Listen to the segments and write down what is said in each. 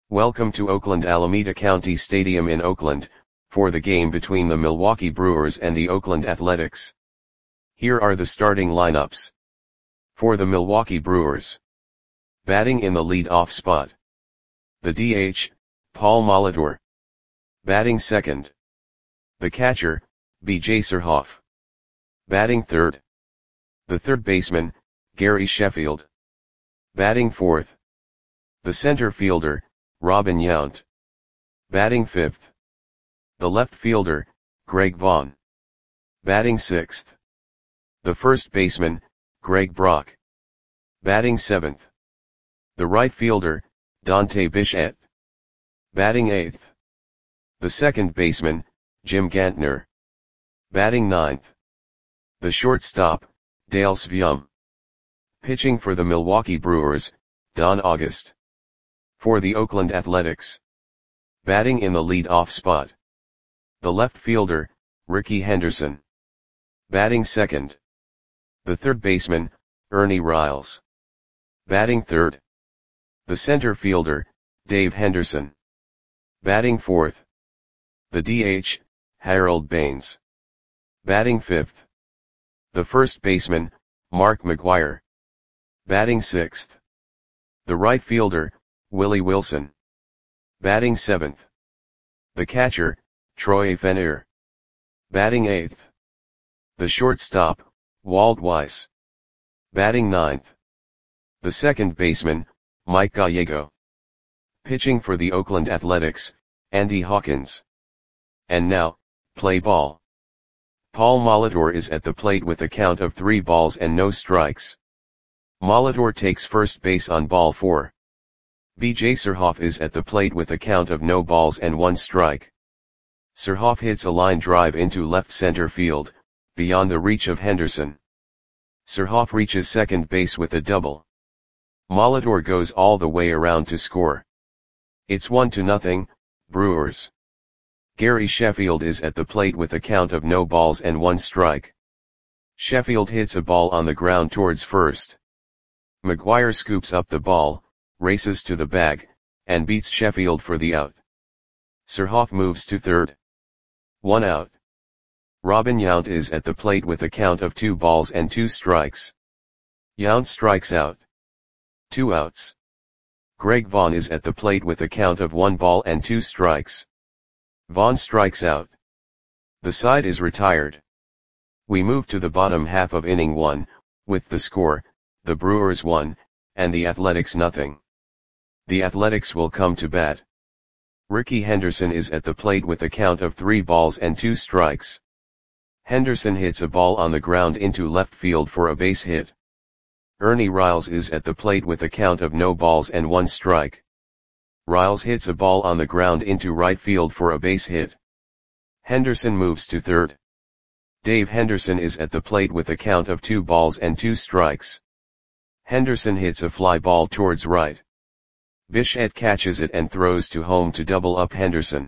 Welcome to Oakland Alameda County Stadium in Oakland, for the game between the Milwaukee Brewers and the Oakland Athletics. Here are the starting lineups. For the Milwaukee Brewers. Batting in the lead-off spot. The DH, Paul Molitor. Batting second. The catcher, B.J. Surhoff. Batting third. The third baseman, Gary Sheffield. Batting fourth. The center fielder, Robin Yount. Batting fifth. The left fielder, Greg Vaughn. Batting sixth. The first baseman, Greg Brock. Batting seventh. The right fielder, Dante Bichette. Batting eighth. The second baseman, Jim Gantner. Batting ninth. The shortstop, Dale Sveum. Pitching for the Milwaukee Brewers, Don August. For the Oakland Athletics. Batting in the lead-off spot. The left fielder, Rickey Henderson. Batting second. The third baseman, Ernie Riles. Batting third. The center fielder, Dave Henderson. Batting fourth. The DH, Harold Baines. Batting fifth. The first baseman, Mark McGwire. Batting sixth. The right fielder, Willie Wilson. Batting seventh. The catcher, Troy Fenner. Batting eighth. The shortstop, Walt Weiss. Batting ninth. The second baseman, Mike Gallego. Pitching for the Oakland Athletics, Andy Hawkins. And now, play ball. Paul Molitor is at the plate with a count of 3 balls and no strikes. Molitor takes first base on ball 4. B.J. Surhoff is at the plate with a count of no balls and 1 strike. Surhoff hits a line drive into left center field, beyond the reach of Henderson. Surhoff reaches second base with a double. Molitor goes all the way around to score. It's 1-0, Brewers. Gary Sheffield is at the plate with a count of no balls and 1 strike. Sheffield hits a ball on the ground towards first. McGwire scoops up the ball, races to the bag, and beats Sheffield for the out. Surhoff moves to third. 1 out. Robin Yount is at the plate with a count of 2 balls and 2 strikes. Yount strikes out. 2 outs. Greg Vaughn is at the plate with a count of 1 ball and 2 strikes. Vaughn strikes out. The side is retired. We move to the bottom half of inning 1, with the score, the Brewers 1, and the Athletics 0. The Athletics will come to bat. Rickey Henderson is at the plate with a count of 3 balls and 2 strikes. Henderson hits a ball on the ground into left field for a base hit. Ernie Riles is at the plate with a count of no balls and 1 strike. Riles hits a ball on the ground into right field for a base hit. Henderson moves to third. Dave Henderson is at the plate with a count of 2 balls and 2 strikes. Henderson hits a fly ball towards right. Bichette catches it and throws to home to double up Henderson.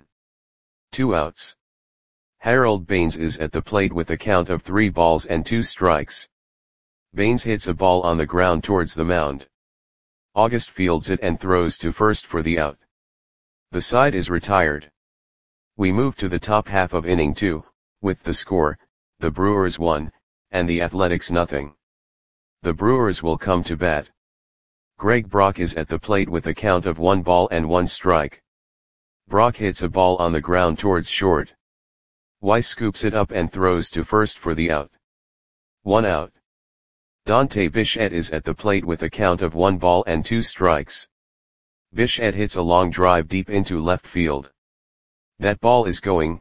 2 outs. Harold Baines is at the plate with a count of 3 balls and 2 strikes. Baines hits a ball on the ground towards the mound. August fields it and throws to first for the out. The side is retired. We move to the top half of inning 2, with the score, the Brewers 1, and the Athletics 0. The Brewers will come to bat. Greg Brock is at the plate with a count of 1 ball and 1 strike. Brock hits a ball on the ground towards short. Weiss scoops it up and throws to first for the out. 1 out. Dante Bichette is at the plate with a count of 1 ball and 2 strikes. Bichette hits a long drive deep into left field. That ball is gone.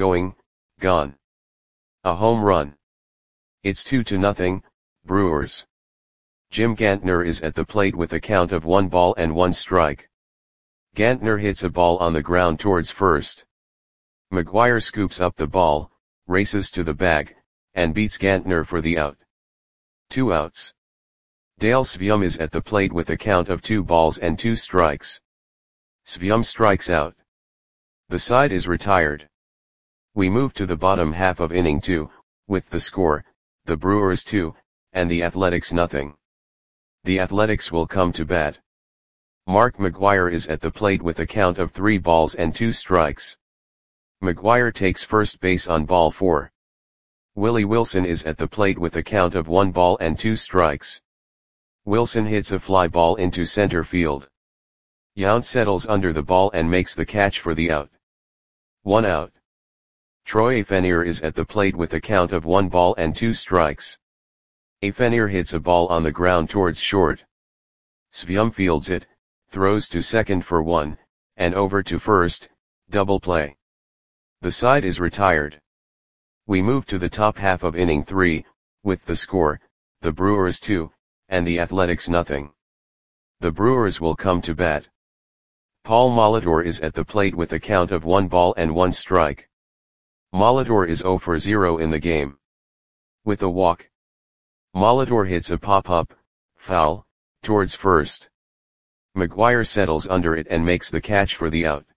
A home run. It's 2-0, Brewers. Jim Gantner is at the plate with a count of 1 ball and 1 strike. Gantner hits a ball on the ground towards first. McGwire scoops up the ball, races to the bag, and beats Gantner for the out. 2 outs. Dale Sveum is at the plate with a count of 2 balls and 2 strikes. Sveum strikes out. The side is retired. We move to the bottom half of inning 2, with the score, the Brewers 2, and the Athletics 0. The Athletics will come to bat. Mark McGuire is at the plate with a count of 3 balls and 2 strikes. McGuire takes first base on ball 4. Willie Wilson is at the plate with a count of 1 ball and 2 strikes. Wilson hits a fly ball into center field. Yount settles under the ball and makes the catch for the out. 1 out. Troy Afenier is at the plate with a count of 1 ball and 2 strikes. Afenier hits a ball on the ground towards short. Svium fields it, throws to second for 1, and over to first, double play. The side is retired. We move to the top half of inning 3, with the score, the Brewers 2, and the Athletics nothing. The Brewers will come to bat. Paul Molitor is at the plate with a count of 1 ball and 1 strike. Molitor is 0 for 0 in the game. With a walk, Molitor hits a pop-up, foul, towards first. McGuire settles under it and makes the catch for the out.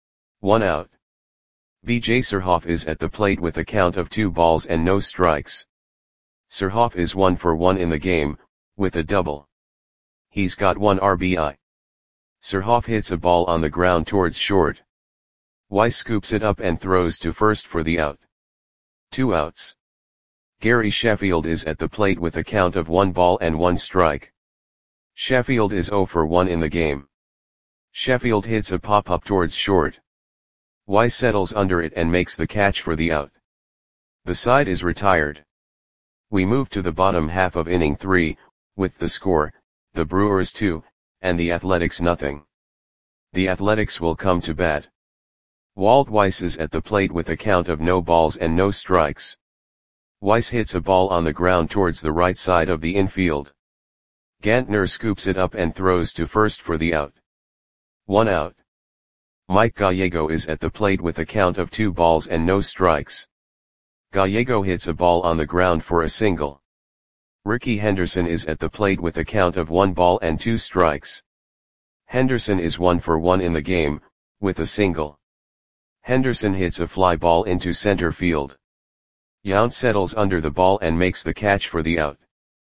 1 out. B.J. Surhoff is at the plate with a count of 2 balls and no strikes. Surhoff is 1 for 1 in the game, with a double. He's got 1 RBI. Surhoff hits a ball on the ground towards short. Weiss scoops it up and throws to first for the out. 2 outs. Gary Sheffield is at the plate with a count of 1 ball and 1 strike. Sheffield is 0 for 1 in the game. Sheffield hits a pop-up towards short. Weiss settles under it and makes the catch for the out. The side is retired. We move to the bottom half of inning 3, with the score, the Brewers 2, and the Athletics nothing. The Athletics will come to bat. Walt Weiss is at the plate with a count of no balls and no strikes. Weiss hits a ball on the ground towards the right side of the infield. Gantner scoops it up and throws to first for the out. 1 out. Mike Gallego is at the plate with a count of 2 balls and no strikes. Gallego hits a ball on the ground for a single. Ricky Henderson is at the plate with a count of 1 ball and 2 strikes. Henderson is 1 for 1 in the game, with a single. Henderson hits a fly ball into center field. Yount settles under the ball and makes the catch for the out.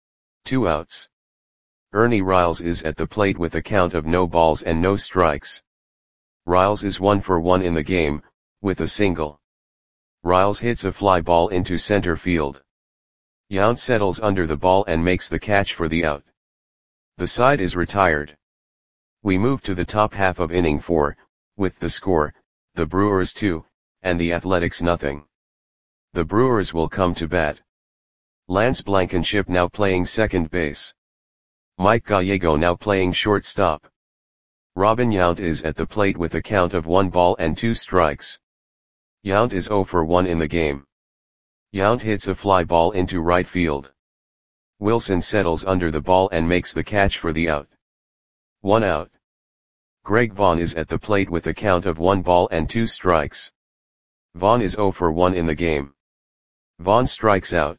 2 outs. Ernie Riles is at the plate with a count of no balls and no strikes. Riles is 1 for 1 in the game, with a single. Riles hits a fly ball into center field. Yount settles under the ball and makes the catch for the out. The side is retired. We move to the top half of inning 4, with the score, the Brewers 2, and the Athletics nothing. The Brewers will come to bat. Lance Blankenship now playing second base. Mike Gallego now playing shortstop. Robin Yount is at the plate with a count of 1 ball and 2 strikes. Yount is 0 for 1 in the game. Yount hits a fly ball into right field. Wilson settles under the ball and makes the catch for the out. 1 out. Greg Vaughn is at the plate with a count of 1 ball and 2 strikes. Vaughn is 0 for 1 in the game. Vaughn strikes out.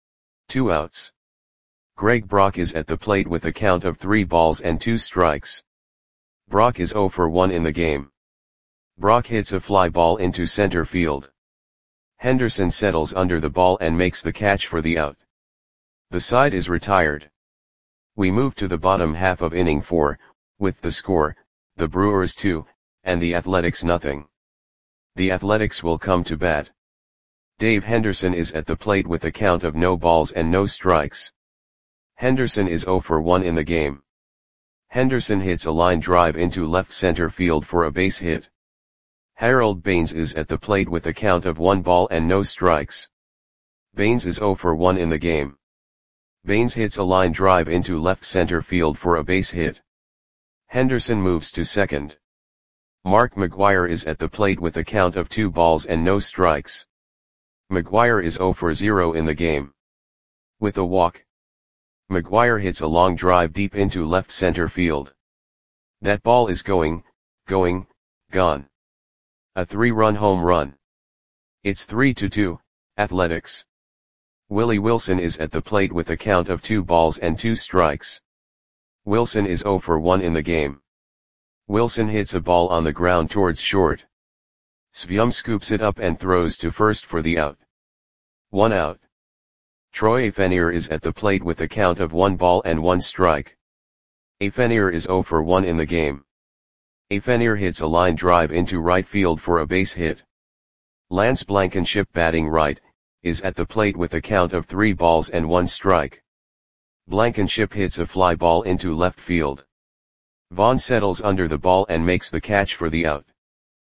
2 outs. Greg Brock is at the plate with a count of 3 balls and 2 strikes. Brock is 0 for 1 in the game. Brock hits a fly ball into center field. Henderson settles under the ball and makes the catch for the out. The side is retired. We move to the bottom half of inning 4, with the score, the Brewers 2, and the Athletics nothing. The Athletics will come to bat. Dave Henderson is at the plate with a count of no balls and no strikes. Henderson is 0 for 1 in the game. Henderson hits a line drive into left center field for a base hit. Harold Baines is at the plate with a count of 1 ball and no strikes. Baines is 0 for 1 in the game. Baines hits a line drive into left center field for a base hit. Henderson moves to second. Mark McGuire is at the plate with a count of 2 balls and no strikes. McGuire is 0 for 0 in the game. With a walk, McGuire hits a long drive deep into left center field. That ball is gone. A 3-run home run. It's 3-2, Athletics. Willie Wilson is at the plate with a count of 2 balls and 2 strikes. Wilson is 0 for 1 in the game. Wilson hits a ball on the ground towards short. Svium scoops it up and throws to first for the out. 1 out. Troy Afenier is at the plate with a count of 1 ball and 1 strike. Afenir is 0 for 1 in the game. Afenir hits a line drive into right field for a base hit. Lance Blankenship, batting right, is at the plate with a count of 3 balls and 1 strike. Blankenship hits a fly ball into left field. Vaughn settles under the ball and makes the catch for the out.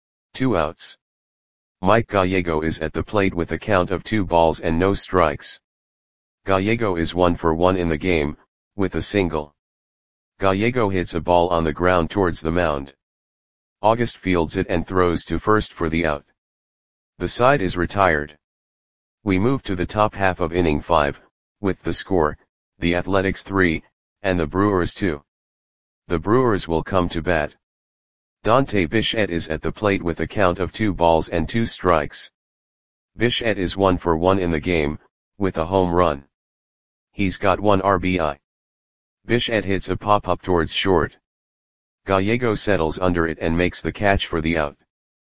2 outs. Mike Gallego is at the plate with a count of 2 balls and no strikes. Gallego is 1 for 1 in the game, with a single. Gallego hits a ball on the ground towards the mound. August fields it and throws to first for the out. The side is retired. We move to the top half of inning 5, with the score, the Athletics 3, and the Brewers 2. The Brewers will come to bat. Dante Bichette is at the plate with a count of 2 balls and 2 strikes. Bichette is 1 for 1 in the game, with a home run. He's got 1 RBI. Bichette hits a pop-up towards short. Gallego settles under it and makes the catch for the out.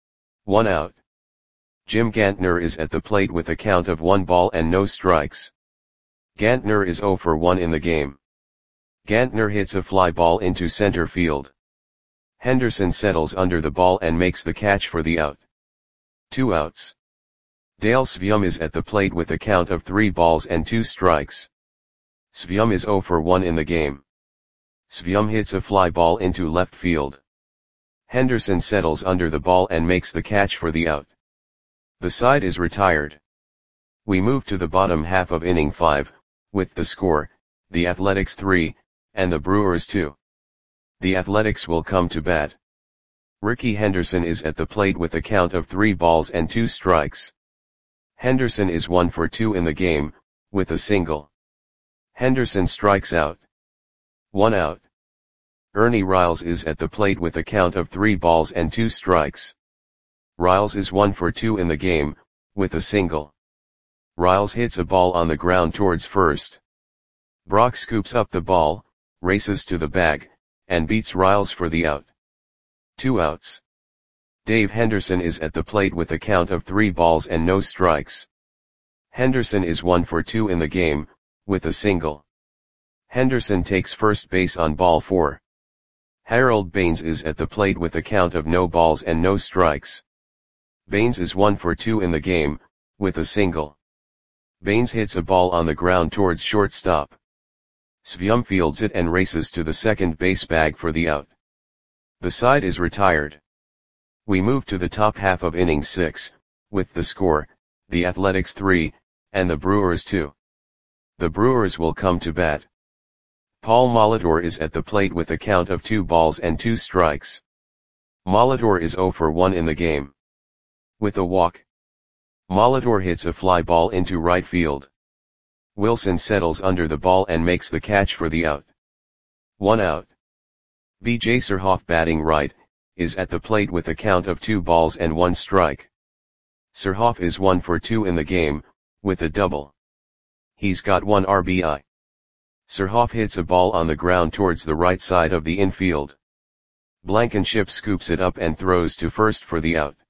1 out. Jim Gantner is at the plate with a count of 1 ball and no strikes. Gantner is 0 for 1 in the game. Gantner hits a fly ball into center field. Henderson settles under the ball and makes the catch for the out. 2 outs. Dale Svium is at the plate with a count of 3 balls and 2 strikes. Svium is 0 for 1 in the game. Svium hits a fly ball into left field. Henderson settles under the ball and makes the catch for the out. The side is retired. We move to the bottom half of inning 5, with the score, the Athletics 3, and the Brewers 2. The Athletics will come to bat. Ricky Henderson is at the plate with a count of 3 balls and 2 strikes. Henderson is 1 for 2 in the game, with a single. Henderson strikes out. 1 out. Ernie Riles is at the plate with a count of 3 balls and 2 strikes. Riles is 1 for 2 in the game, with a single. Riles hits a ball on the ground towards first. Brock scoops up the ball, races to the bag, and beats Riles for the out. 2 outs. Dave Henderson is at the plate with a count of 3 balls and no strikes. Henderson is 1 for 2 in the game, with a single. Henderson takes first base on ball 4. Harold Baines is at the plate with a count of no balls and no strikes. Baines is 1 for 2 in the game, with a single. Baines hits a ball on the ground towards shortstop. Svium fields it and races to the second base bag for the out. The side is retired. We move to the top half of inning 6, with the score, the Athletics 3, and the Brewers 2. The Brewers will come to bat. Paul Molitor is at the plate with a count of 2 balls and 2 strikes. Molitor is 0 for 1 in the game. With a walk. Molitor hits a fly ball into right field. Wilson settles under the ball and makes the catch for the out. 1 out. B.J. Surhoff, batting right, is at the plate with a count of 2 balls and 1 strike. Surhoff is 1 for 2 in the game, with a double. He's got 1 RBI. Surhoff hits a ball on the ground towards the right side of the infield. Blankenship scoops it up and throws to first for the out.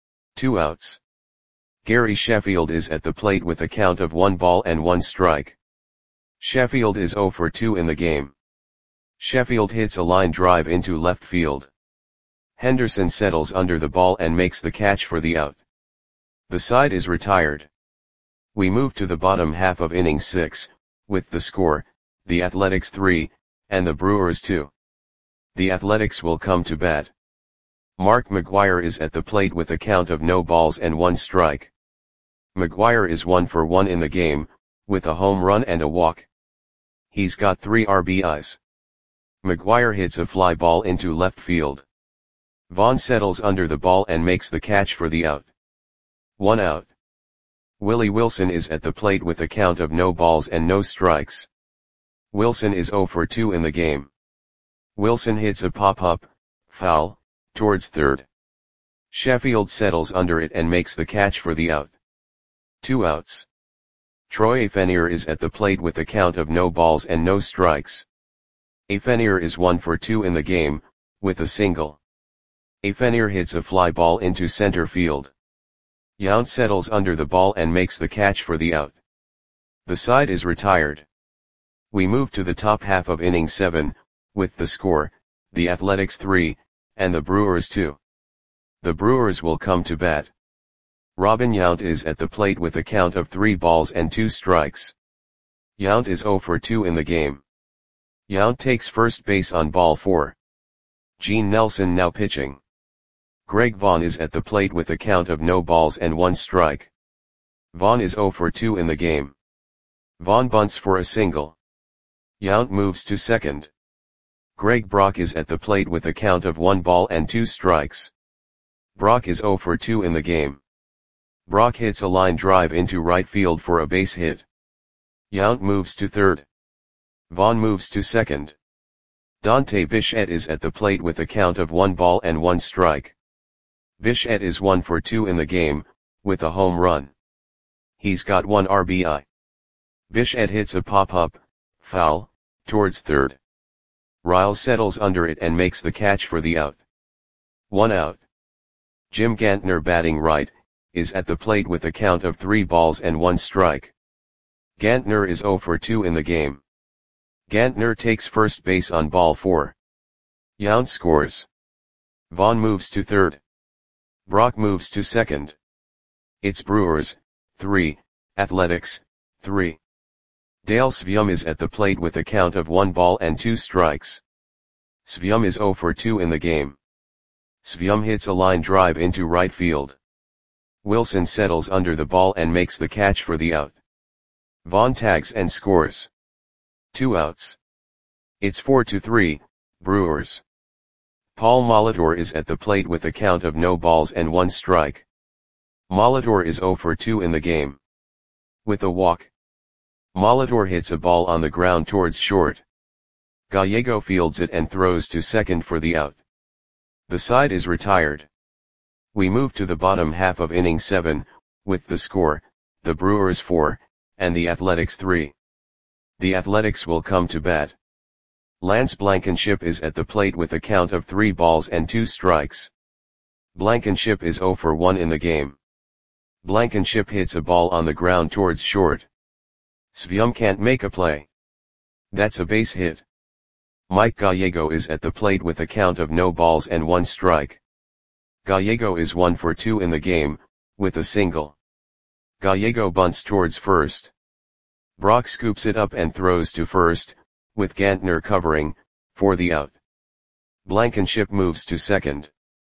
2 outs. Gary Sheffield is at the plate with a count of 1 ball and 1 strike. Sheffield is 0 for 2 in the game. Sheffield hits a line drive into left field. Henderson settles under the ball and makes the catch for the out. The side is retired. We move to the bottom half of inning 6, with the score, the Athletics 3, and the Brewers 2. The Athletics will come to bat. Mark McGwire is at the plate with a count of no balls and 1 strike. McGwire is 1 for 1 in the game, with a home run and a walk. He's got 3 RBIs. McGwire hits a fly ball into left field. Vaughn settles under the ball and makes the catch for the out. 1 out. Willie Wilson is at the plate with a count of no balls and no strikes. Wilson is 0 for 2 in the game. Wilson hits a pop-up, foul, towards third. Sheffield settles under it and makes the catch for the out. 2 outs. Troy Afenir is at the plate with a count of no balls and no strikes. Afenir is 1 for 2 in the game, with a single. Afenir hits a fly ball into center field. Yount settles under the ball and makes the catch for the out. The side is retired. We move to the top half of inning 7, with the score, the Athletics 3, and the Brewers 2. The Brewers will come to bat. Robin Yount is at the plate with a count of 3 balls and 2 strikes. Yount is 0 for 2 in the game. Yount takes first base on ball 4. Gene Nelson now pitching. Greg Vaughn is at the plate with a count of no balls and 1 strike. Vaughn is 0 for 2 in the game. Vaughn bunts for a single. Yount moves to second. Greg Brock is at the plate with a count of 1 ball and 2 strikes. Brock is 0 for 2 in the game. Brock hits a line drive into right field for a base hit. Yount moves to third. Vaughn moves to second. Dante Bichette is at the plate with a count of 1 ball and 1 strike. Bichette is 1 for 2 in the game, with a home run. He's got 1 RBI. Bichette hits a pop-up, foul, towards third. Riles settles under it and makes the catch for the out. 1 out. Jim Gantner, batting right, is at the plate with a count of 3 balls and 1 strike. Gantner is 0 for 2 in the game. Gantner takes first base on ball 4. Yount scores. Vaughn moves to third. Brock moves to second. It's Brewers, 3, Athletics, 3. Dale Sveum is at the plate with a count of 1 ball and 2 strikes. Sveum is 0 for 2 in the game. Sveum hits a line drive into right field. Wilson settles under the ball and makes the catch for the out. Vaughn tags and scores. 2 outs. It's 4-3, Brewers. Paul Molitor is at the plate with a count of no balls and 1 strike. Molitor is 0 for 2 in the game. With a walk. Molitor hits a ball on the ground towards short. Gallego fields it and throws to second for the out. The side is retired. We move to the bottom half of inning 7, with the score, the Brewers 4, and the Athletics 3. The Athletics will come to bat. Lance Blankenship is at the plate with a count of 3 balls and 2 strikes. Blankenship is 0 for 1 in the game. Blankenship hits a ball on the ground towards short. Sveum can't make a play. That's a base hit. Mike Gallego is at the plate with a count of no balls and 1 strike. Gallego is 1 for 2 in the game, with a single. Gallego bunts towards first. Brock scoops it up and throws to first, with Gantner covering, for the out. Blankenship moves to second.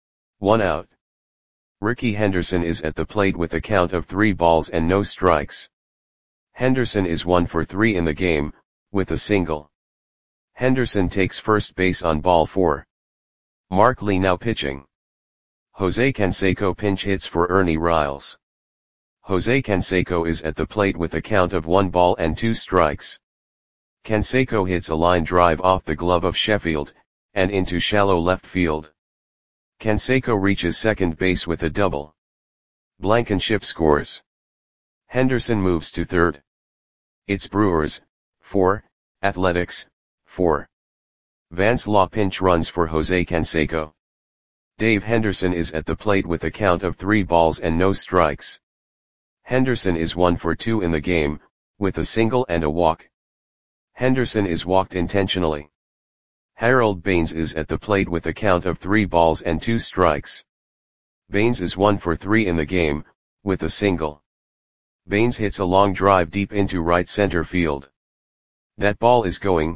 1 out. Ricky Henderson is at the plate with a count of 3 balls and no strikes. Henderson is 1 for 3 in the game, with a single. Henderson takes first base on ball 4. Mark Lee now pitching. Jose Canseco pinch hits for Ernie Riles. Jose Canseco is at the plate with a count of 1 ball and 2 strikes. Canseco hits a line drive off the glove of Sheffield, and into shallow left field. Canseco reaches second base with a double. Blankenship scores. Henderson moves to third. It's Brewers, 4, Athletics, 4. Vance Law pinch runs for Jose Canseco. Dave Henderson is at the plate with a count of 3 balls and no strikes. Henderson is 1 for 2 in the game, with a single and a walk. Henderson is walked intentionally. Harold Baines is at the plate with a count of 3 balls and 2 strikes. Baines is 1 for 3 in the game, with a single. Baines hits a long drive deep into right center field. That ball is gone.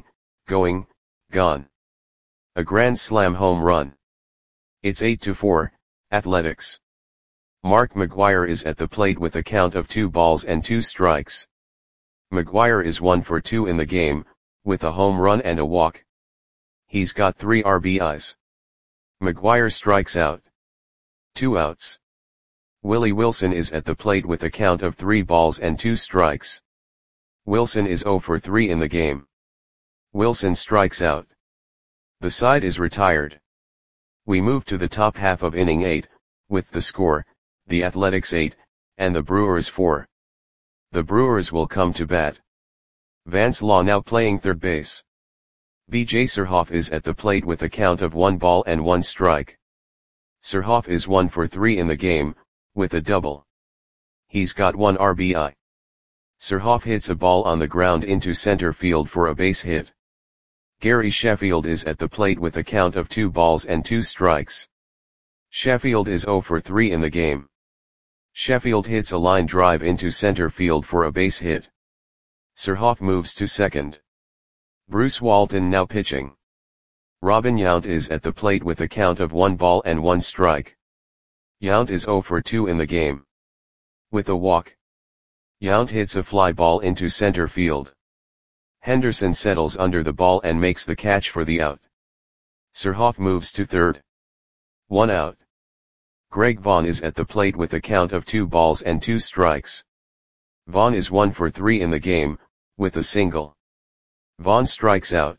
A grand slam home run. It's 8-4, Athletics. Mark McGwire is at the plate with a count of 2 balls and 2 strikes. McGwire is 1 for 2 in the game, with a home run and a walk. He's got 3 RBIs. McGwire strikes out. 2 outs. Willie Wilson is at the plate with a count of 3 balls and 2 strikes. Wilson is 0 for 3 in the game. Wilson strikes out. The side is retired. We move to the top half of inning 8, with the score, the Athletics 8, and the Brewers 4. The Brewers will come to bat. Vance Law now playing third base. B.J. Surhoff is at the plate with a count of 1 ball and 1 strike. Surhoff is 1 for 3 in the game, with a double. He's got 1 RBI. Surhoff hits a ball on the ground into center field for a base hit. Gary Sheffield is at the plate with a count of 2 balls and 2 strikes. Sheffield is 0 for 3 in the game. Sheffield hits a line drive into center field for a base hit. Surhoff moves to second. Bruce Walton now pitching. Robin Yount is at the plate with a count of 1 ball and 1 strike. Yount is 0 for 2 in the game. With a walk, Yount hits a fly ball into center field. Henderson settles under the ball and makes the catch for the out. Surhoff moves to third. 1 out. Greg Vaughn is at the plate with a count of 2 balls and 2 strikes. Vaughn is 1 for 3 in the game, with a single. Vaughn strikes out.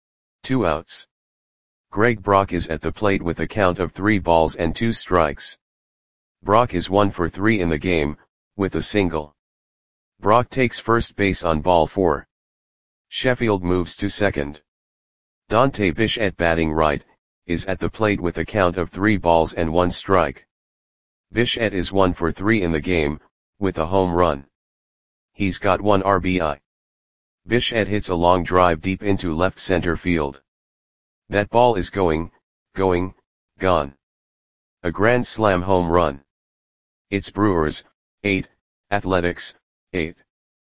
2 outs. Greg Brock is at the plate with a count of 3 balls and 2 strikes. Brock is 1 for 3 in the game, with a single. Brock takes first base on ball 4. Sheffield moves to second. Dante Bichette batting right, is at the plate with a count of 3 balls and 1 strike. Bichette is 1 for 3 in the game, with a home run. He's got 1 RBI. Bichette hits a long drive deep into left center field. That ball is going, gone. A grand slam home run. It's Brewers, 8, Athletics, 8.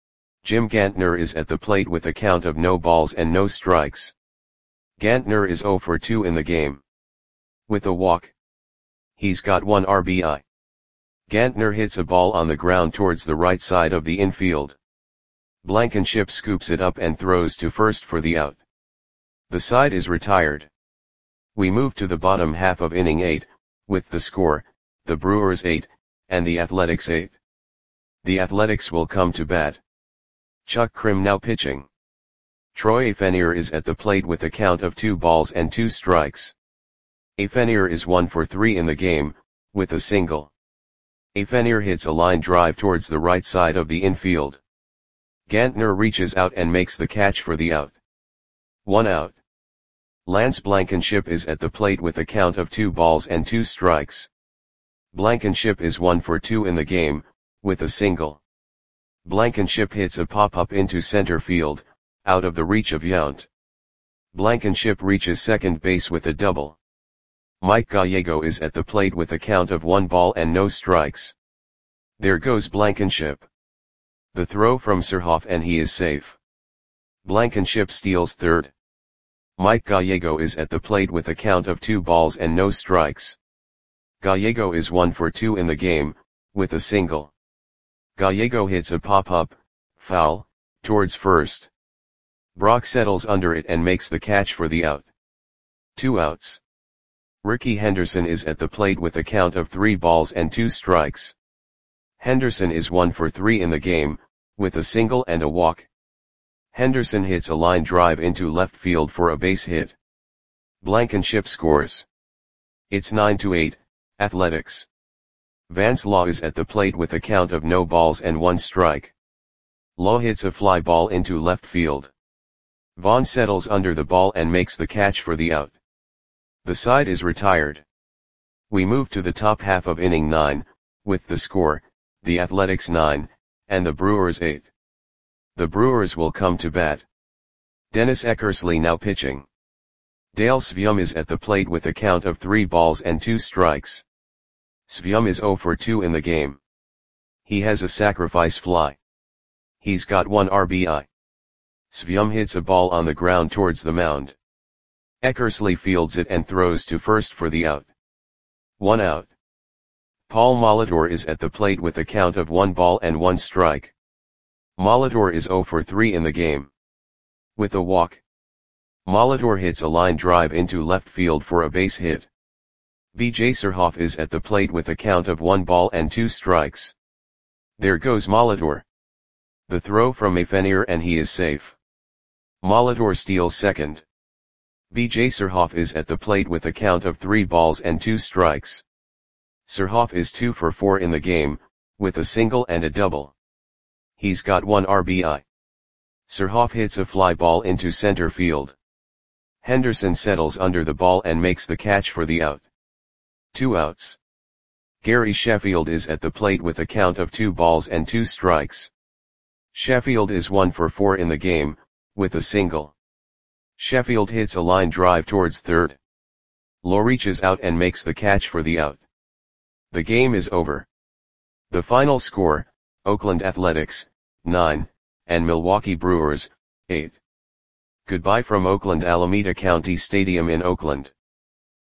Jim Gantner is at the plate with a count of no balls and no strikes. Gantner is 0 for 2 in the game. With a walk, he's got 1 RBI. Gantner hits a ball on the ground towards the right side of the infield. Blankenship scoops it up and throws to first for the out. The side is retired. We move to the bottom half of inning 8, with the score, the Brewers 8, and the Athletics 8. The Athletics will come to bat. Chuck Krim now pitching. Troy Afenier is at the plate with a count of 2 balls and 2 strikes. Afenier is 1 for 3 in the game, with a single. Afenier hits a line drive towards the right side of the infield. Gantner reaches out and makes the catch for the out. 1 out. Lance Blankenship is at the plate with a count of 2 balls and 2 strikes. Blankenship is 1 for 2 in the game, with a single. Blankenship hits a pop-up into center field, out of the reach of Yount. Blankenship reaches second base with a double. Mike Gallego is at the plate with a count of 1 ball and no strikes. There goes Blankenship. The throw from Surhoff and he is safe. Blankenship steals third. Mike Gallego is at the plate with a count of 2 balls and no strikes. Gallego is 1 for 2 in the game, with a single. Gallego hits a pop-up, foul, towards first. Brock settles under it and makes the catch for the out. 2 outs. Ricky Henderson is at the plate with a count of 3 balls and 2 strikes. Henderson is 1 for 3 in the game, with a single and a walk. Henderson hits a line drive into left field for a base hit. Blankenship scores. It's 9-8, Athletics. Vance Law is at the plate with a count of no balls and 1 strike. Law hits a fly ball into left field. Vaughn settles under the ball and makes the catch for the out. The side is retired. We move to the top half of inning 9, with the score, the Athletics 9, and the Brewers 8. The Brewers will come to bat. Dennis Eckersley now pitching. Dale Svium is at the plate with a count of 3 balls and 2 strikes. Svium is 0 for 2 in the game. He has a sacrifice fly. He's got 1 RBI. Svium hits a ball on the ground towards the mound. Eckersley fields it and throws to first for the out. 1 out. Paul Molitor is at the plate with a count of 1 ball and 1 strike. Molitor is 0 for 3 in the game. With a walk, Molitor hits a line drive into left field for a base hit. B.J. Surhoff is at the plate with a count of 1 ball and 2 strikes. There goes Molitor. The throw from Afenier and he is safe. Molitor steals second. B.J. Surhoff is at the plate with a count of 3 balls and 2 strikes. Surhoff is 2 for 4 in the game, with a single and a double. He's got 1 RBI. Surhoff hits a fly ball into center field. Henderson settles under the ball and makes the catch for the out. 2 outs. Gary Sheffield is at the plate with a count of 2 balls and 2 strikes. Sheffield is 1 for 4 in the game, with a single. Sheffield hits a line drive towards third. Lowe reaches out and makes the catch for the out. The game is over. The final score, Oakland Athletics, 9, and Milwaukee Brewers, 8. Goodbye from Oakland Alameda County Stadium in Oakland.